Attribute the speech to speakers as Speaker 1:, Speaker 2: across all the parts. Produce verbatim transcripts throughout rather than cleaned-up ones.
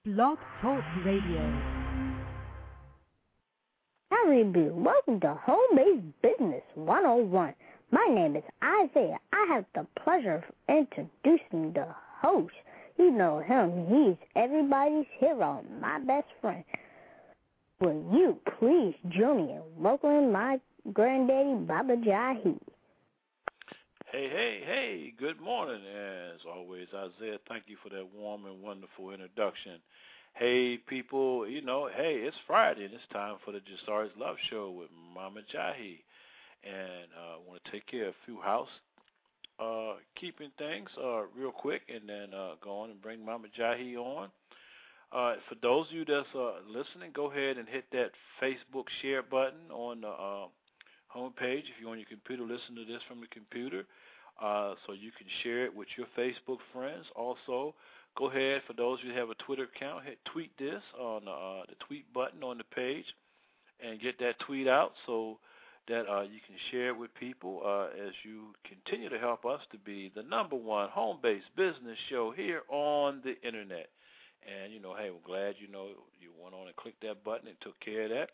Speaker 1: Blog Talk Radio.
Speaker 2: Howdy, do. Welcome to Home-Based Business one oh one. My name is Isaiah. I have the pleasure of introducing the host. You know him. He's everybody's hero, my best friend. Will you please join me in welcoming my granddaddy, Baba Jahi?
Speaker 3: Hey, hey, hey, good morning. As always, Isaiah, thank you for that warm and wonderful introduction. Hey, people, you know, hey, it's Friday, and it's time for the Jasari's Love Show with Mama Jahi. And I uh, want to take care of a few house uh, keeping things uh, real quick, and then uh, go on and bring Mama Jahi on. Uh, for those of you that's uh, listening, go ahead and hit that Facebook share button on the uh, homepage if you're on your computer. Listen to this from the computer, uh, so you can share it with your Facebook friends. Also, go ahead, for those of you who have a Twitter account, hit tweet this on the, uh, the tweet button on the page and get that tweet out so that uh, you can share it with people uh, as you continue to help us to be the number one home-based business show here on the internet. And, you know, hey, we're glad, you know, you went on and clicked that button and took care of that.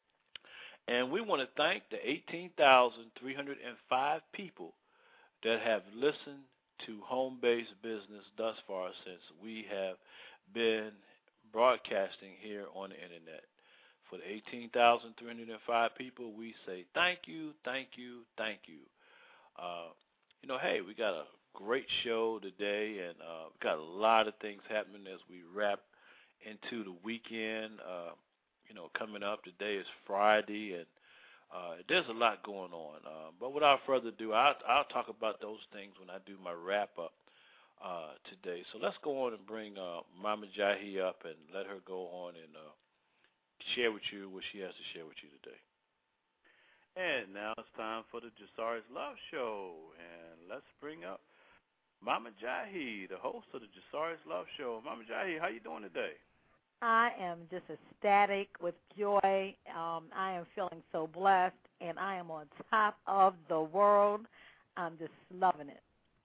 Speaker 3: And we want to thank the eighteen thousand three hundred five people that have listened to Home-Based Business thus far since we have been broadcasting here on the internet. For the eighteen thousand three hundred five people, we say thank you, thank you, thank you. Uh, you know, hey, we got a great show today, and uh, we got a lot of things happening as we wrap into the weekend. Uh, you know, coming up, today is Friday, and uh, there's a lot going on. Uh, but without further ado, I'll, I'll talk about those things when I do my wrap-up uh, today. So let's go on and bring uh, Mama Jahi up and let her go on and uh, share with you what she has to share with you today. And now it's time for the Jasari's Love Show. And let's bring up Mama Jahi, the host of the Jasari's Love Show. Mama Jahi, how you doing today?
Speaker 4: I am just ecstatic with joy. Um, I am feeling so blessed, and I am on top of the world. I'm just loving it.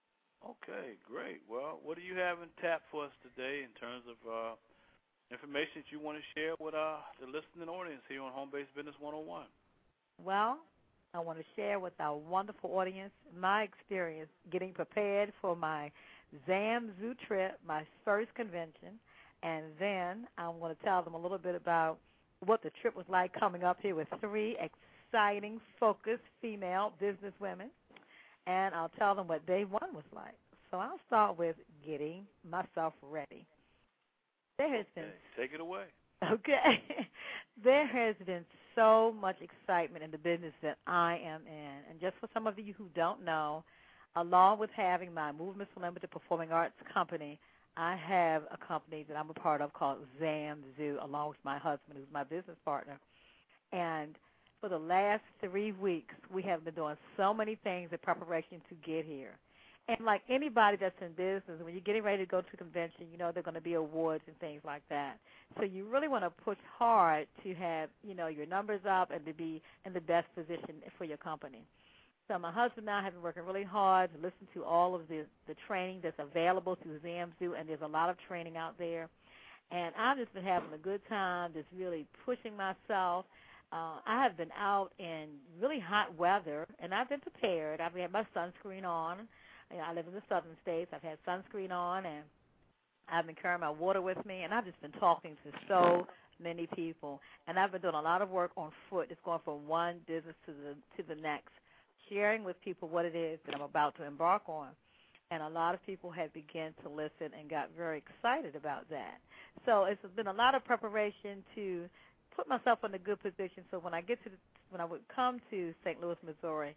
Speaker 3: Okay, great. Well, what do you have in tap for us today in terms of uh, information that you want to share with uh, the listening audience here on Home-Based Business one oh one?
Speaker 4: Well, I want to share with our wonderful audience my experience getting prepared for my ZamZoo trip, my first convention. And then I'm going to tell them a little bit about what the trip was like coming up here with three exciting, focused female business women. And I'll tell them what day one was like. So I'll start with getting myself ready. There has been,
Speaker 3: okay, take it away.
Speaker 4: Okay. There has been so much excitement in the business that I am in. And just for some of you who don't know, along with having my Movements for Limited Performing Arts company, I have a company that I'm a part of called ZamZoo, along with my husband, who's my business partner. And for the last three weeks, we have been doing so many things in preparation to get here. And like anybody that's in business, when you're getting ready to go to a convention, you know there are going to be awards and things like that. So you really want to push hard to have, you know, your numbers up and to be in the best position for your company. So my husband and I have been working really hard to listen to all of the, the training that's available through ZamZoo, and there's a lot of training out there. And I've just been having a good time, just really pushing myself. Uh, I have been out in really hot weather, and I've been prepared. I've had my sunscreen on. You know, I live in the southern states. I've had sunscreen on, and I've been carrying my water with me, and I've just been talking to so many people. And I've been doing a lot of work on foot, just going from one business to the to the next, sharing with people what it is that I'm about to embark on. And a lot of people have begun to listen and got very excited about that. So it's been a lot of preparation to put myself in a good position so when I get to the, when I would come to Saint Louis, Missouri,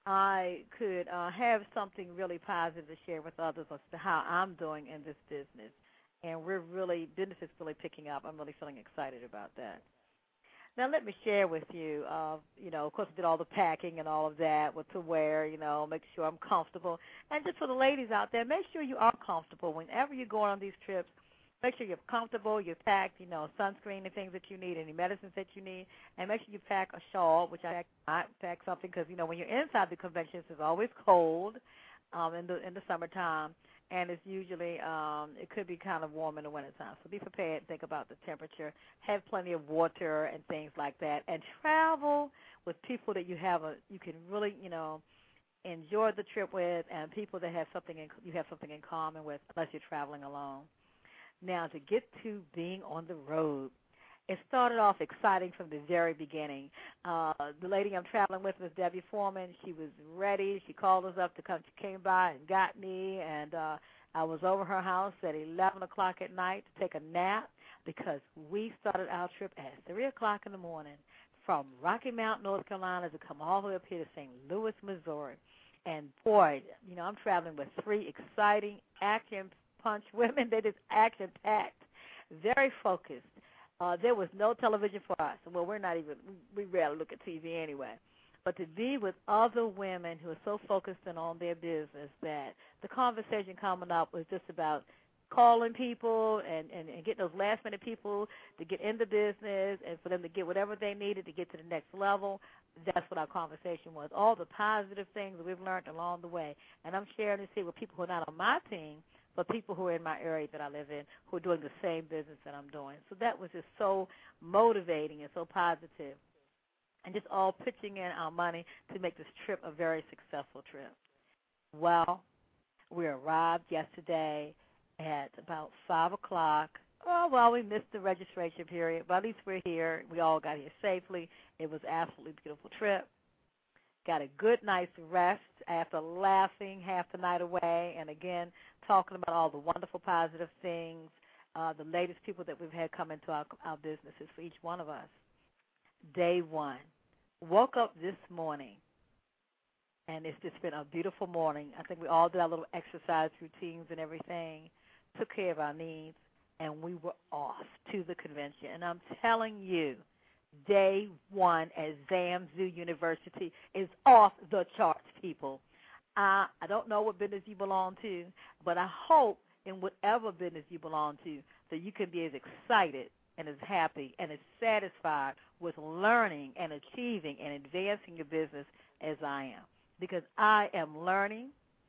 Speaker 4: I could uh, have something really positive to share with others as to how I'm doing in this business. And we're really, business is really picking up. I'm really feeling excited about that. Now let me share with you, uh, you know, of course I did all the packing and all of that, what to wear, you know, make sure I'm comfortable. And just for the ladies out there, make sure you are comfortable. Whenever you're going on these trips, make sure you're comfortable, you're packed, you know, sunscreen and things that you need, any medicines that you need, and make sure you pack a shawl, which I might pack something because, you know, when you're inside the conventions, it's always cold um, in the in the summertime. and it's usually um, it could be kind of warm in the wintertime. So be prepared. Think about the temperature. Have plenty of water and things like that, and travel with people that you have a you can really you know enjoy the trip with, and people that have something in, you have something in common with, unless you're traveling alone. Now, to get to being on the road, it started off exciting from the very beginning. Uh, the lady I'm traveling with was Debbie Foreman. She was ready. She called us up to come. She came by and got me, and uh, I was over her house at eleven o'clock at night to take a nap because we started our trip at three o'clock in the morning from Rocky Mount, North Carolina, to come all the way up here to Saint Louis, Missouri. And, boy, you know, I'm traveling with three exciting action-punch women. They're just action-packed, very focused. Uh, there was no television for us. Well, we're not even, we rarely look at T V anyway. But to be with other women who are so focused in on their business that the conversation coming up was just about calling people and, and, and getting those last-minute people to get in the business and for them to get whatever they needed to get to the next level. That's what our conversation was, all the positive things that we've learned along the way. And I'm sharing this here with people who are not on my team, but people who are in my area that I live in who are doing the same business that I'm doing. So that was just so motivating and so positive, and just all pitching in our money to make this trip a very successful trip. Well, we arrived yesterday at about five o'clock. Oh, well, we missed the registration period, but at least we're here. We all got here safely. It was an absolutely beautiful trip. Got a good night's rest after laughing half the night away, and, again, talking about all the wonderful positive things, uh, the latest people that we've had come into our, our businesses for each one of us. Day one. Woke up this morning, and it's just been a beautiful morning. I think we all did our little exercise routines and everything, took care of our needs, and we were off to the convention. And I'm telling you, day one at Zamzu University is off the charts, people. Uh, I don't know what business you belong to, but I hope in whatever business you belong to that you can be as excited and as happy and as satisfied with learning and achieving and advancing your business as I am. Because I am learning,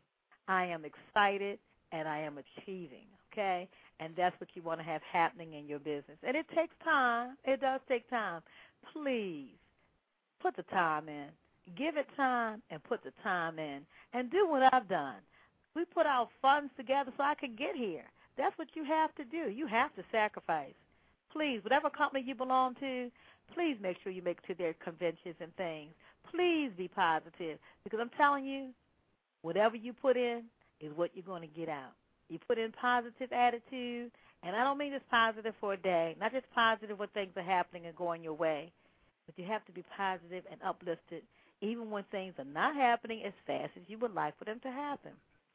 Speaker 4: I am excited, and I am achieving, okay? And that's what you want to have happening in your business. And it takes time. It does take time. Please put the time in. Give it time and put the time in. And do what I've done. We put our funds together so I can get here. That's what you have to do. You have to sacrifice. Please, whatever company you belong to, please make sure you make it to their conventions and things. Please be positive, because I'm telling you, whatever you put in is what you're going to get out. You put in positive attitude, and I don't mean just positive for a day, not just positive when things are happening and going your way, but you have to be positive and uplifted even when things are not happening as fast as you would like for them to happen.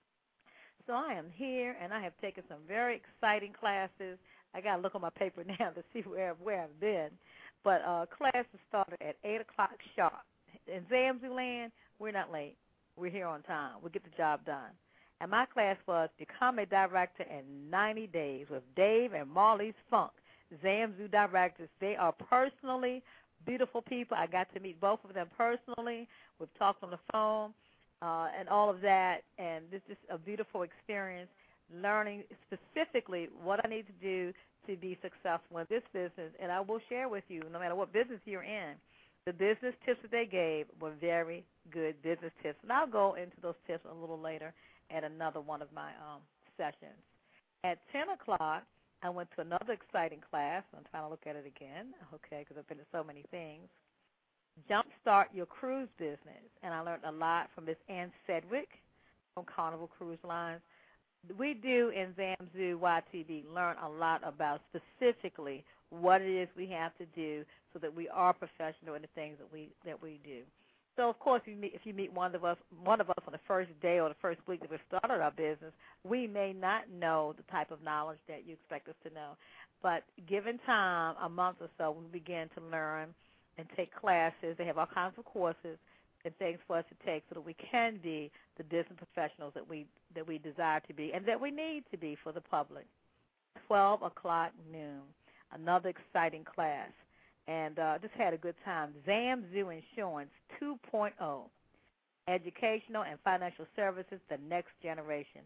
Speaker 4: So I am here, and I have taken some very exciting classes. I got to look on my paper now to see where, where I've been. But uh, classes started at eight o'clock sharp. In Zamzu land, we're not late. We're here on time. We get the job done. And my class was Become a Director in ninety days with Dave and Marley's Funk, Zamzu directors. They are personally beautiful people. I got to meet both of them personally. We've talked on the phone uh, and all of that. And this is a beautiful experience, learning specifically what I need to do to be successful in this business. And I will share with you, no matter what business you're in, the business tips that they gave were very good business tips. And I'll go into those tips a little later at another one of my um, sessions. At ten o'clock, I went to another exciting class. I'm trying to look at it again, okay, because I've been to so many things. Jumpstart Your Cruise Business. And I learned a lot from Miss Ann Sedgwick from Carnival Cruise Lines. We do in Zamzu Y T B learn a lot about specifically what it is we have to do so that we are professional in the things that we that we do. So, of course, if you meet, if you meet one of us, one of us on the first day or the first week that we started our business, we may not know the type of knowledge that you expect us to know. But given time, a month or so, we begin to learn and take classes. They have all kinds of courses and things for us to take so that we can be the business professionals that we that we desire to be and that we need to be for the public. twelve o'clock noon, another exciting class. And uh, just had a good time. Zamzu Insurance two point oh, Educational and Financial Services, the Next Generation.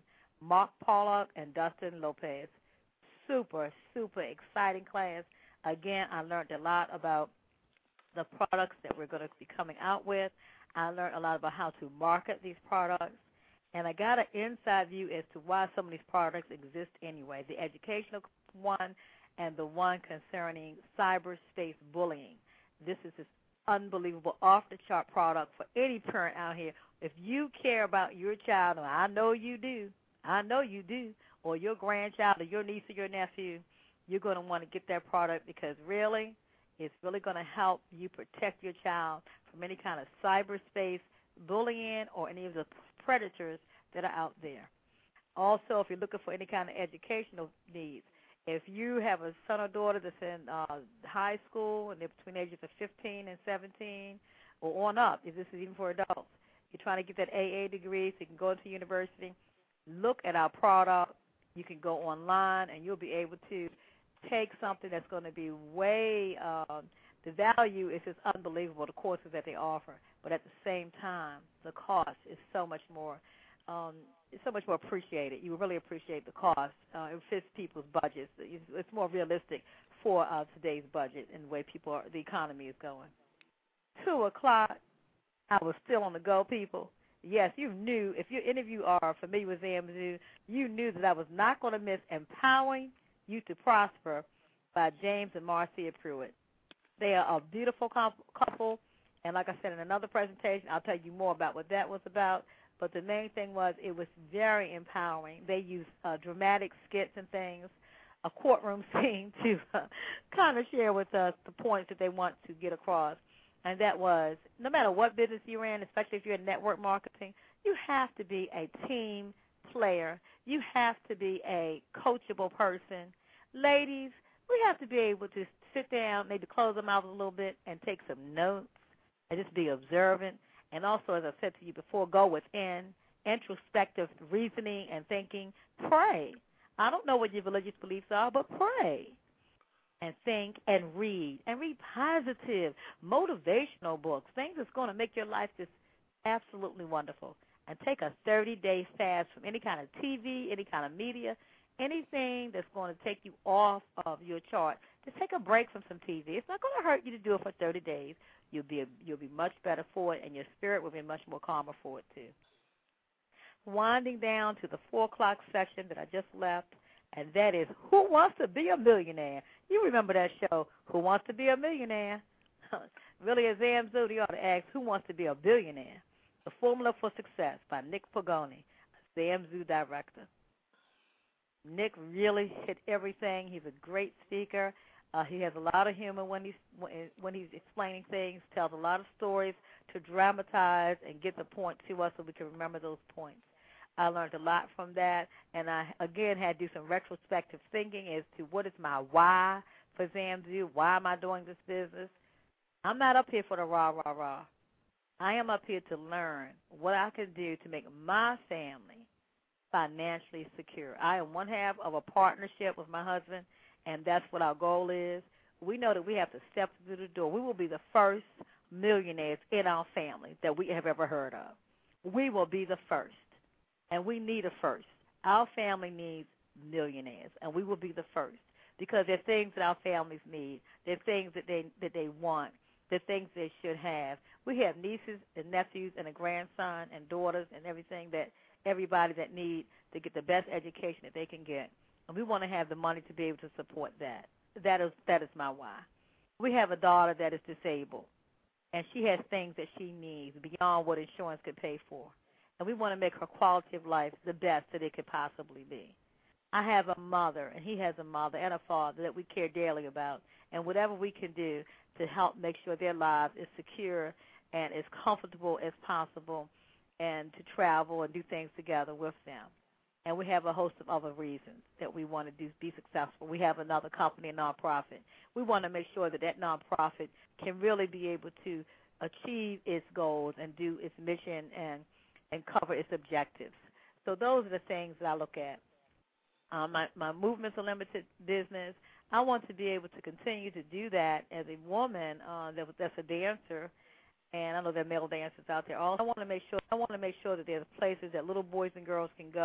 Speaker 4: Mark Pollock and Dustin Lopez. Super, super exciting class. Again, I learned a lot about the products that we're going to be coming out with. I learned a lot about how to market these products. And I got an inside view as to why some of these products exist anyway. The educational one and the one concerning cyberspace bullying. This is this unbelievable, off-the-chart product for any parent out here. If you care about your child, and I know you do, I know you do, or your grandchild or your niece or your nephew, you're going to want to get that product because really, it's really going to help you protect your child from any kind of cyberspace bullying or any of the predators that are out there. Also, if you're looking for any kind of educational needs, if you have a son or daughter that's in uh, high school and they're between the ages of fifteen and seventeen or on up, if this is even for adults, you're trying to get that A A degree so you can go into university, look at our product. You can go online and you'll be able to take something that's going to be way, uh, the value is just unbelievable, the courses that they offer. But at the same time, the cost is so much more, um, it's so much more appreciated. You really appreciate the cost. Uh, it fits people's budgets. It's, it's more realistic for uh, today's budget and the way people are, the economy is going. Two o'clock, I was still on the go, people. Yes, you knew, if you, any of you are familiar with ZamZoo, you knew that I was not going to miss Empowering You to Prosper by James and Marcia Pruitt. They are a beautiful couple, and like I said in another presentation, I'll tell you more about what that was about, but the main thing was it was very empowering. They used uh, dramatic skits and things, a courtroom scene to uh, kind of share with us the points that they want to get across. And that was, no matter what business you're in, especially if you're in network marketing, you have to be a team player. You have to be a coachable person. Ladies, we have to be able to sit down, maybe close our mouths a little bit and take some notes and just be observant. And also, as I said to you before, go within, introspective reasoning and thinking. Pray. I don't know what your religious beliefs are, but pray. And think and read, and read positive, motivational books, things that's going to make your life just absolutely wonderful. And take a thirty-day fast from any kind of T V, any kind of media, anything that's going to take you off of your chart. Just take a break from some T V. It's not going to hurt you to do it for thirty days. You'll be, you'll be much better for it, and your spirit will be much more calmer for it, too. Winding down to the four o'clock section that I just left, and that is Who Wants to Be a Millionaire? You remember that show, Who Wants to Be a Millionaire? Really, as ZamZoo, you ought to ask, who wants to be a billionaire? The Formula for Success by Nick Pagoni, ZamZoo director. Nick really hit everything. He's a great speaker. Uh, he has a lot of humor when he's when he's explaining things, tells a lot of stories to dramatize and get the point to us so we can remember those points. I learned a lot from that, and I, again, had to do some retrospective thinking as to what is my why for ZamZoo. Why am I doing this business? I'm not up here for the rah, rah, rah. I am up here to learn what I can do to make my family financially secure. I am one half of a partnership with my husband, and that's what our goal is. We know that we have to step through the door. We will be the first millionaires in our family that we have ever heard of. We will be the first. And we need a first. Our family needs millionaires, and we will be the first because there are things that our families need. There are things that they that they want. There are things they should have. We have nieces and nephews and a grandson and daughters and everything that everybody that needs to get the best education that they can get. And we want to have the money to be able to support that. That is that is my why. We have a daughter that is disabled, and she has things that she needs beyond what insurance could pay for. And we want to make her quality of life the best that it could possibly be. I have a mother, and he has a mother and a father that we care dearly about. And whatever we can do to help make sure their lives is secure and as comfortable as possible and to travel and do things together with them. And we have a host of other reasons that we want to do be successful. We have another company, a nonprofit. We want to make sure that that nonprofit can really be able to achieve its goals and do its mission and and cover its objectives. So those are the things that I look at. Um, my, my Movements Unlimited business, I want to be able to continue to do that as a woman uh, that, that's a dancer, and I know there are male dancers out there also. I want to make sure I want to make sure that there's places that little boys and girls can go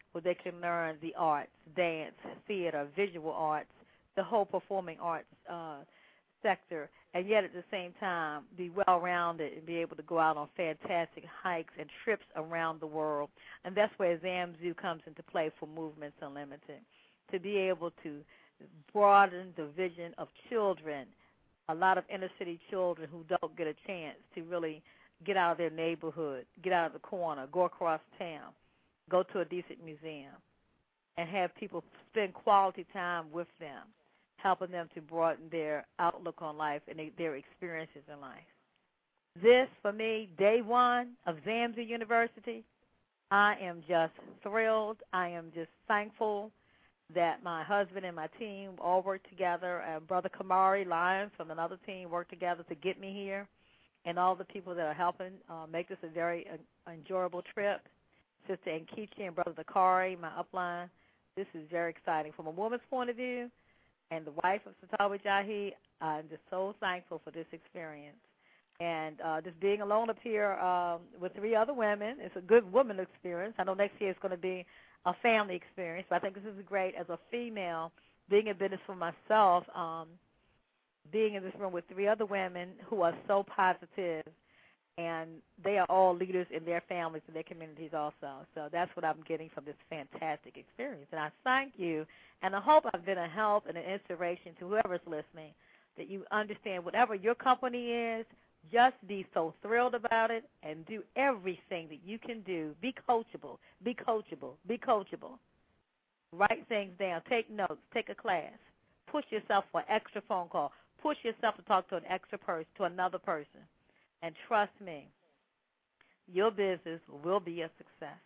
Speaker 4: where they can learn the arts, dance, theater, visual arts, the whole performing arts uh, sector, and yet at the same time be well-rounded and be able to go out on fantastic hikes and trips around the world. And that's where ZamZoo comes into play for Movements Unlimited, to be able to broaden the vision of children, a lot of inner-city children who don't get a chance to really get out of their neighborhood, get out of the corner, go across town, go to a decent museum, and have people spend quality time with them, helping them to broaden their outlook on life and their experiences in life. This, for me, day one of ZamZoo University, I am just thrilled. I am just thankful that my husband and my team all worked together, and Brother Kamari Lyons from another team worked together to get me here, and all the people that are helping uh, make this a very uh, enjoyable trip. Sister Nkichi and Brother Dakari, my upline. This is very exciting. From a woman's point of view, and the wife of Satawi Jahi, I'm just so thankful for this experience. And uh, just being alone up here um, with three other women, it's a good woman experience. I know next year it's going to be a family experience, but I think this is great as a female, being in business for myself, um, being in this room with three other women who are so positive, and they are all leaders in their families and their communities also. So that's what I'm getting from this fantastic experience. And I thank you, and I hope I've been a help and an inspiration to whoever's listening, that you understand whatever your company is, just be so thrilled about it and do everything that you can do. Be coachable, be coachable, be coachable. Write things down, take notes, take a class. Push yourself for an extra phone call. Push yourself to talk to an extra person, to another person. And trust me, your business will be a success.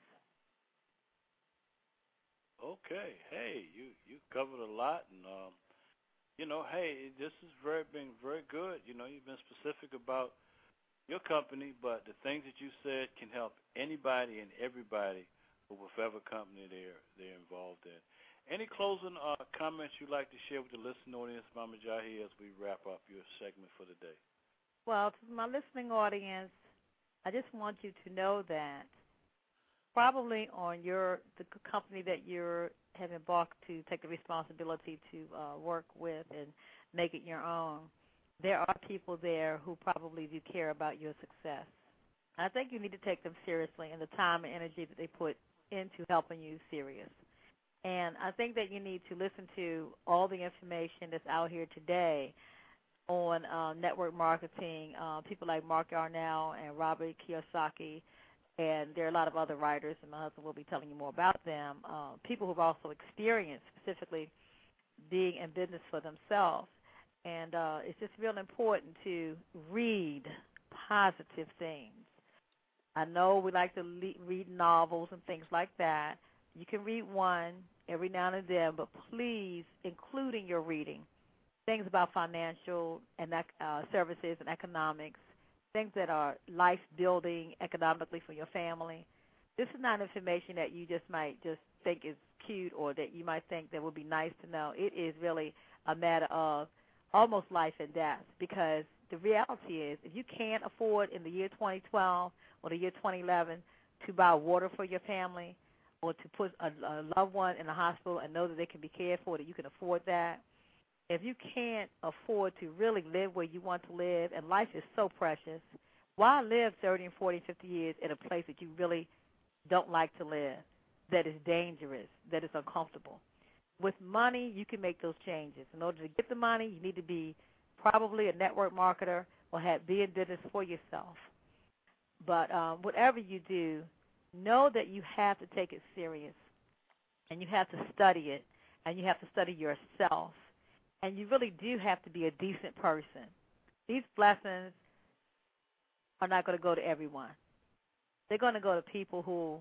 Speaker 3: Okay. Hey, you, you covered a lot, and um, you know, hey, this has very been very good. You know, you've been specific about your company, but the things that you said can help anybody and everybody with whatever company they're they're involved in. Any closing uh, comments you'd like to share with the listening audience, Mama Jahi, as we wrap up your segment for the day?
Speaker 4: Well, to my listening audience, I just want you to know that probably on your the company that you're have embarked to take the responsibility to uh, work with and make it your own, there are people there who probably do care about your success. I think you need to take them seriously, and the time and energy that they put into helping you serious. And I think that you need to listen to all the information that's out here today on uh, network marketing, uh, people like Mark Yarnell and Robert Kiyosaki, and there are a lot of other writers, and my husband will be telling you more about them, uh, people who have also experienced specifically being in business for themselves. And uh, it's just real important to read positive things. I know we like to le- read novels and things like that. You can read one every now and then, but please include in your reading things about financial and uh, services and economics, things that are life-building economically for your family. This is not information that you just might just think is cute or that you might think that would be nice to know. It is really a matter of almost life and death, because the reality is if you can't afford in the year twenty twelve or the year twenty eleven to buy water for your family or to put a, a loved one in the hospital and know that they can be cared for, that you can afford that, if you can't afford to really live where you want to live, and life is so precious, why live thirty and forty, fifty years in a place that you really don't like to live, that is dangerous, that is uncomfortable? With money, you can make those changes. In order to get the money, you need to be probably a network marketer or have, be in business for yourself. But um, whatever you do, know that you have to take it serious, and you have to study it, and you have to study yourself. And you really do have to be a decent person. These blessings are not going to go to everyone. They're going to go to people who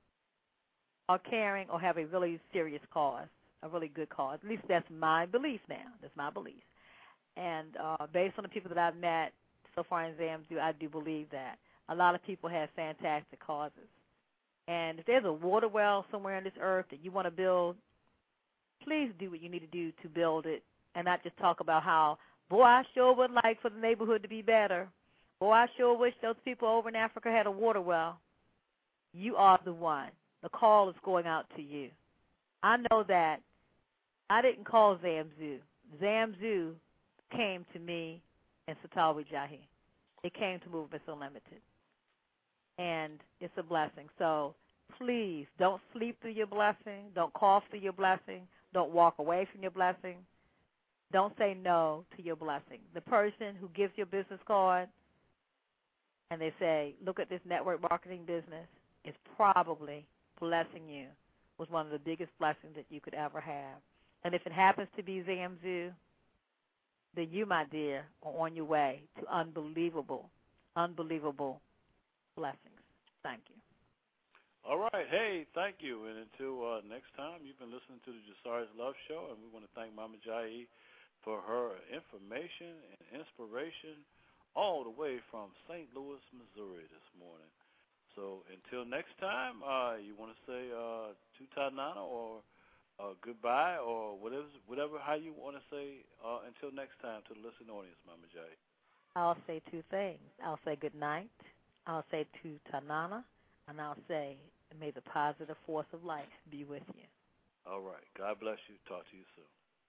Speaker 4: are caring or have a really serious cause, a really good cause. At least that's my belief now. That's my belief. And uh, based on the people that I've met so far in ZamZoo, I do believe that. A lot of people have fantastic causes. And if there's a water well somewhere on this earth that you want to build, please do what you need to do to build it, and not just talk about how, boy, I sure would like for the neighborhood to be better. Boy, I sure wish those people over in Africa had a water well. You are the one. the call is going out to you. I know that I didn't call Zamzu. Zamzu came to me and Satawi Jahi. It came to Movements Unlimited. And it's a blessing. So please don't sleep through your blessing. Don't cough through your blessing. Don't walk away from your blessing. Don't say no to your blessing. The person who gives your business card and they say, look at this network marketing business, is probably blessing you with one of the biggest blessings that you could ever have. And if it happens to be Zamzu, then you, my dear, are on your way to unbelievable, unbelievable blessings. Thank you.
Speaker 3: All right. Hey, thank you. And until uh, next time, you've been listening to the Jasari's Love Show, and we want to thank Mama Jahi for her information and inspiration all the way from Saint Louis, Missouri this morning. So until next time, uh, you want to say uh, tutanana or uh, goodbye or whatever, whatever how you want to say uh, until next time to the listening audience, Mama Jahi.
Speaker 4: I'll say two things. I'll say good night. I'll say tutanana, and I'll say may the positive force of life be with you.
Speaker 3: All right. God bless you. Talk to you soon.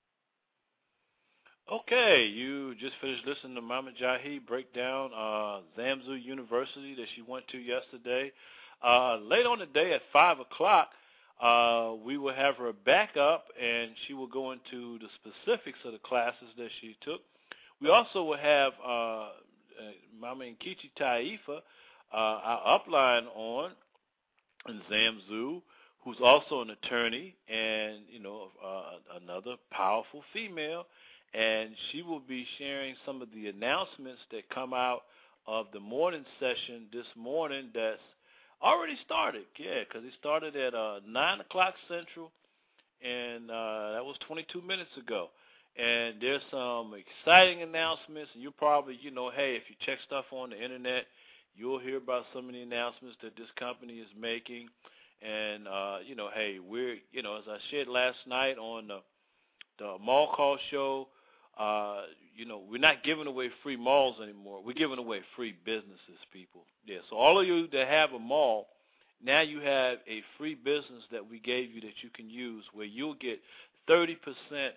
Speaker 3: Okay, you just finished listening to Mama Jahi break down uh, Zamzu University that she went to yesterday. Uh, later on today at five o'clock, uh, we will have her back up, and she will go into the specifics of the classes that she took. We also will have uh, uh, Mama Nkechi Taifa, uh, our upline on in Zamzu, who's also an attorney and, you know, uh, another powerful female. And she will be sharing some of the announcements that come out of the morning session this morning that's already started. Yeah, because it started at uh, nine o'clock Central, and uh, that was twenty-two minutes ago. And there's some exciting announcements, and you'll probably, you know, hey, if you check stuff on the Internet, you'll hear about some of the announcements that this company is making. And, uh, you know, hey, we're, you know, as I shared last night on the, the Mall Call Show, Uh, you know, we're not giving away free malls anymore. We're giving away free businesses, people. Yeah, so all of you that have a mall, now you have a free business that we gave you that you can use where you'll get thirty percent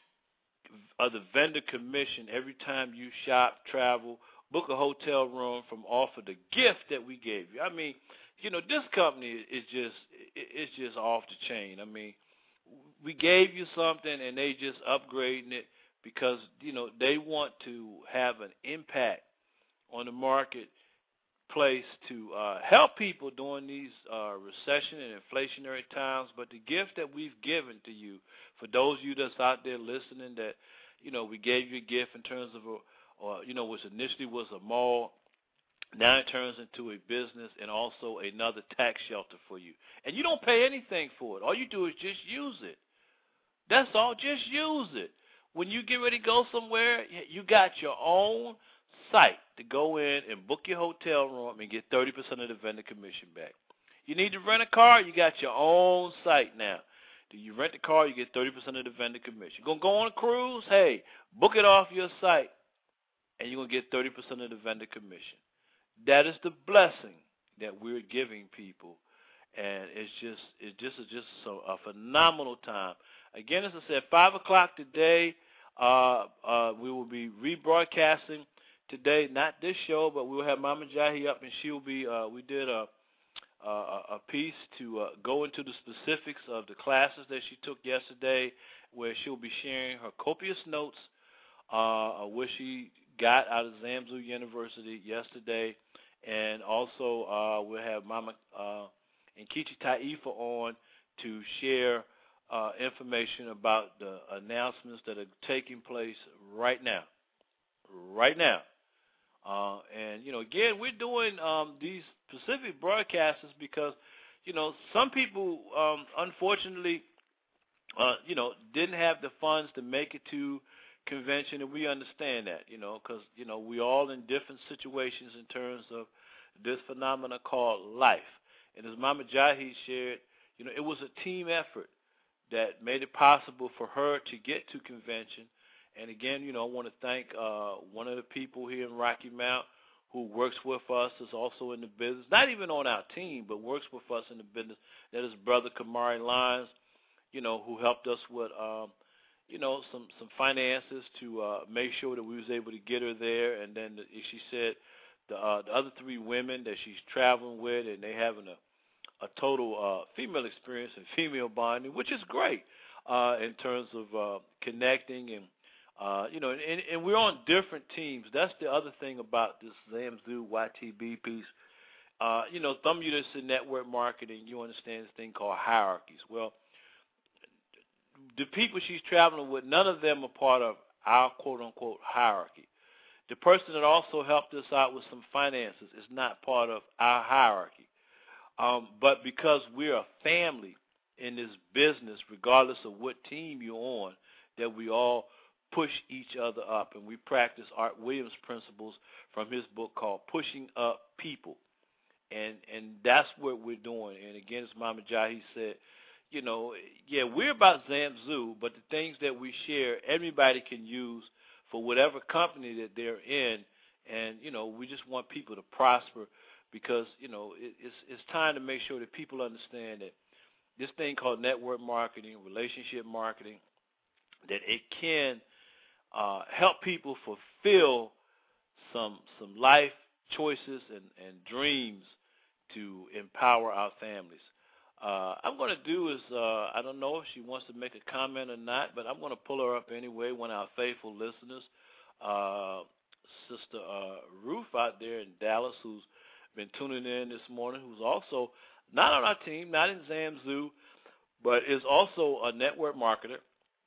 Speaker 3: of the vendor commission every time you shop, travel, book a hotel room from off of the gift that we gave you. I mean, you know, this company is just, it's just off the chain. I mean, we gave you something and they just upgrading it, because, you know, they want to have an impact on the marketplace to uh, help people during these uh, recession and inflationary times. But the gift that we've given to you, for those of you that's out there listening, that, you know, we gave you a gift in terms of, a, or, you know, which initially was a mall, now it turns into a business and also another tax shelter for you. And you don't pay anything for it. All you do is just use it. That's all. Just use it. When you get ready to go somewhere, you got your own site to go in and book your hotel room and get thirty percent of the vendor commission back. You need to rent a car, you got your own site now. Do you rent a car, you get thirty percent of the vendor commission. Going to go on a cruise? Hey, book it off your site, and you're going to get thirty percent of the vendor commission. That is the blessing that we're giving people, and it's just it's just it's just so, a phenomenal time. Again, as I said, five o'clock today, uh, uh, we will be rebroadcasting today, not this show, but we'll have Mama Jahi up, and she'll be, uh, we did a, a, a piece to uh, go into the specifics of the classes that she took yesterday, where she'll be sharing her copious notes, uh, where she got out of Zamzu University yesterday, and also uh, we'll have Mama uh, Nkechi Taifa on to share Uh, information about the announcements that are taking place right now, right now. Uh, and, you know, again, we're doing um, these specific broadcasts because, you know, some people, um, unfortunately, uh, you know, didn't have the funds to make it to convention, and we understand that, you know, because, you know, we're all in different situations in terms of this phenomenon called life. And as Mama Jahi shared, you know, it was a team effort that made it possible for her to get to convention. And again, you know, I want to thank uh, one of the people here in Rocky Mount who works with us, is also in the business, not even on our team, but works with us in the business. That is Brother Kamari Lyons, you know, who helped us with, um, you know, some, some finances to uh, make sure that we was able to get her there. And then the, she said the, uh, the other three women that she's traveling with, and they having a, a total uh, female experience and female bonding, which is great uh, in terms of uh, connecting and, Uh, you know, and, and we're on different teams. That's the other thing about this Zamzu Y T B piece. Uh, you know, some of you that's in network marketing, you understand this thing called hierarchies. Well, the people she's traveling with, none of them are part of our quote-unquote hierarchy. The person that also helped us out with some finances is not part of our hierarchy. Um, but because we're a family in this business, regardless of what team you're on, that we all push each other up, and we practice Art Williams' principles from his book called Pushing Up People, and and that's what we're doing. And again, as Mama Jahi said, you know, yeah, we're about Zamzu, but the things that we share, everybody can use for whatever company that they're in, and you know, we just want people to prosper because you know it, it's it's time to make sure that people understand that this thing called network marketing, relationship marketing, that it can Uh, help people fulfill some some life choices and, and dreams to empower our families. Uh, I'm going to do is, uh, I don't know if she wants to make a comment or not, but I'm going to pull her up anyway, one of our faithful listeners, uh, Sister uh, Ruth out there in Dallas, who's been tuning in this morning, who's also not on our team, not in Zamzu, but is also a network marketer,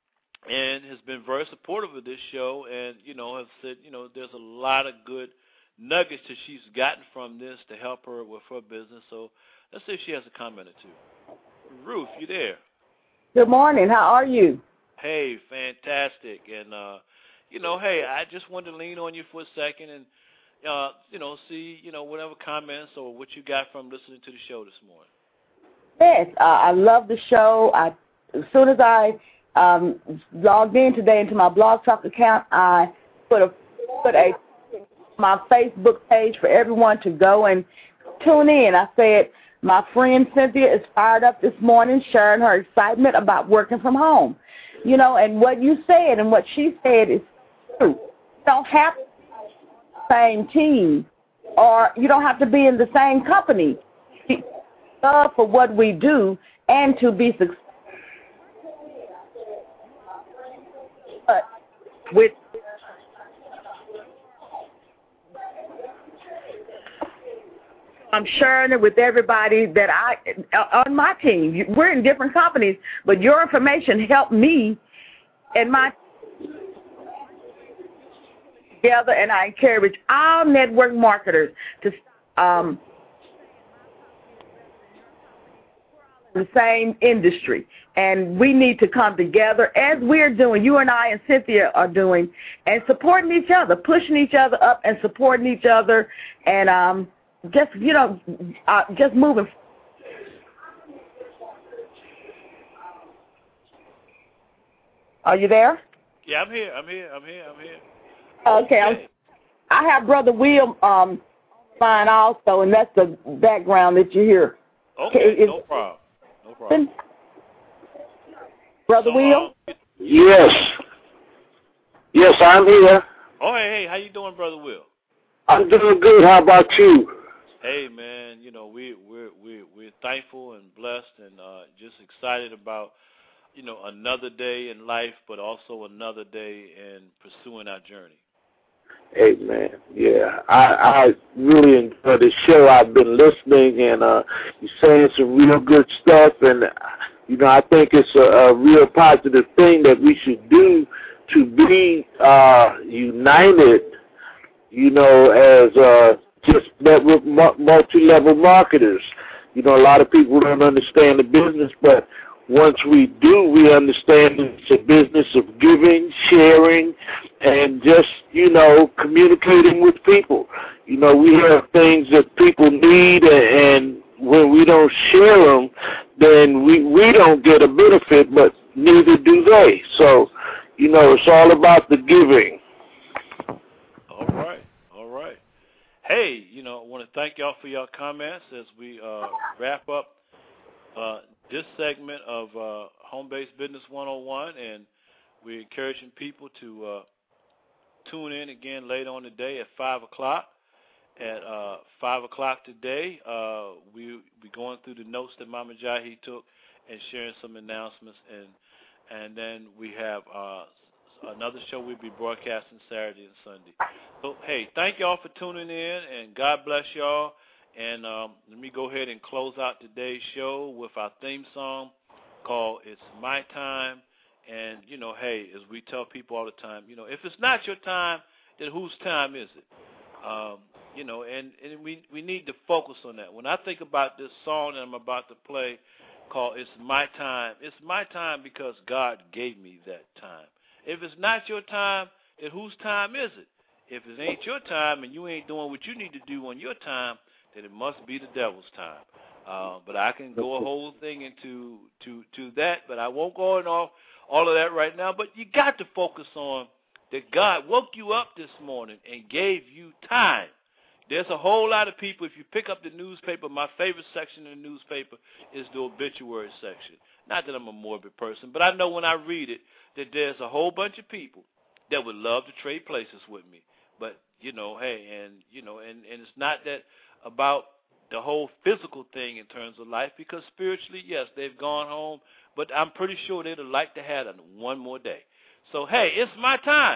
Speaker 3: and has been very supportive of this show, and, you know, has said, you know, there's a lot of good nuggets that she's gotten from this to help her with her business. So let's see if she has a comment or two. Ruth, you there?
Speaker 1: Good morning. How are you?
Speaker 3: Hey, fantastic. And, uh, you know, hey, I just wanted to lean on you for a second and, uh, you know, see, you know, whatever comments or what you got from listening to the show this morning.
Speaker 1: Yes, uh, I love the show. I, as soon as I Um, logged in today into my Blog Talk account, I put a put a my Facebook page for everyone to go and tune in. I said my friend Cynthia is fired up this morning, sharing her excitement about working from home. You know, and what you said and what she said is true. You don't have to be on the same team, or you don't have to be in the same company. Love for what we do and to be successful. But with I'm sharing it with everybody that I on my team. We're in different companies, but your information helped me and my together. And I encourage all network marketers to um, the same industry, and we need to come together as we're doing, you and I and Cynthia are doing, and supporting each other, pushing each other up and supporting each other, and um, just, you know, uh, just moving. Are you there?
Speaker 3: Yeah, I'm here, I'm here, I'm here, I'm here.
Speaker 1: Okay, okay. I'm, I have Brother Will um, fine also, and that's the background that you hear.
Speaker 3: Okay,
Speaker 1: Is,
Speaker 3: no problem. No problem.
Speaker 1: Brother
Speaker 3: so,
Speaker 1: Will?
Speaker 3: Uh,
Speaker 5: yes. Yes, I'm here.
Speaker 3: Oh, hey, hey, how you doing, Brother Will?
Speaker 5: I'm doing good. How about you?
Speaker 3: Hey, man, you know, we, we're, we're, we're thankful and blessed and uh, just excited about, you know, another day in life, but also another day in pursuing our journey.
Speaker 5: Amen. Yeah, I, I really enjoy the show. I've been listening, and uh, you're saying some real good stuff, and, you know, I think it's a, a real positive thing that we should do to be uh, united, you know, as uh, just network multi-level marketers. You know, a lot of people don't understand the business, but once we do, we understand it's a business of giving, sharing, and just, you know, communicating with people. You know, we have things that people need, and when we don't share them, then we, we don't get a benefit, but neither do they. So, you know, it's all about the giving.
Speaker 3: All right, all right. hey, you know, I want to thank y'all for your comments as we uh, wrap up uh, this segment of uh, Home-Based Business one oh one, and we're encouraging people to uh, tune in again later on today at five o'clock. At uh, five o'clock today, uh, we we going through the notes that Mama Jahi took and sharing some announcements, and and then we have uh, another show we'll be broadcasting Saturday and Sunday. So, hey, thank y'all for tuning in, and God bless y'all. And um, let me go ahead and close out today's show with our theme song called It's My Time. And, you know, hey, as we tell people all the time, you know, if it's not your time, then whose time is it? Um, you know, and, and we, we need to focus on that. When I think about this song that I'm about to play called It's My Time, it's my time because God gave me that time. If it's not your time, then whose time is it? If it ain't your time and you ain't doing what you need to do on your time, then it must be the devil's time. Uh, but I can go a whole thing into to, to that, but I won't go into all, all of that right now. But you got to focus on that God woke you up this morning and gave you time. There's a whole lot of people, if you pick up the newspaper, my favorite section in the newspaper is the obituary section. Not that I'm a morbid person, but I know when I read it that there's a whole bunch of people that would love to trade places with me. But, you know, hey, and, you know, and, and it's not that about the whole physical thing in terms of life, because spiritually, yes, they've gone home, but I'm pretty sure they'd have liked to have one more day. So, hey, it's my time.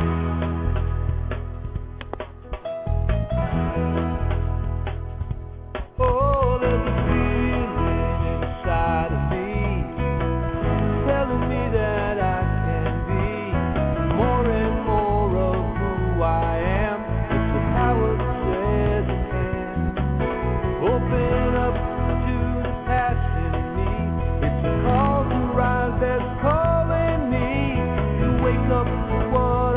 Speaker 6: Oh, there's a feeling inside of me telling me that I can be more and more of who I am. It's the power that says I can. Open up to the passion in me. It's a call to rise that's calling me to wake up to what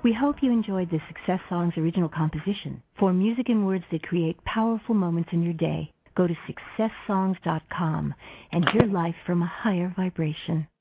Speaker 7: We hope you enjoyed this Success Songs original composition. For music and words that create powerful moments in your day, go to success songs dot com and hear life from a higher vibration.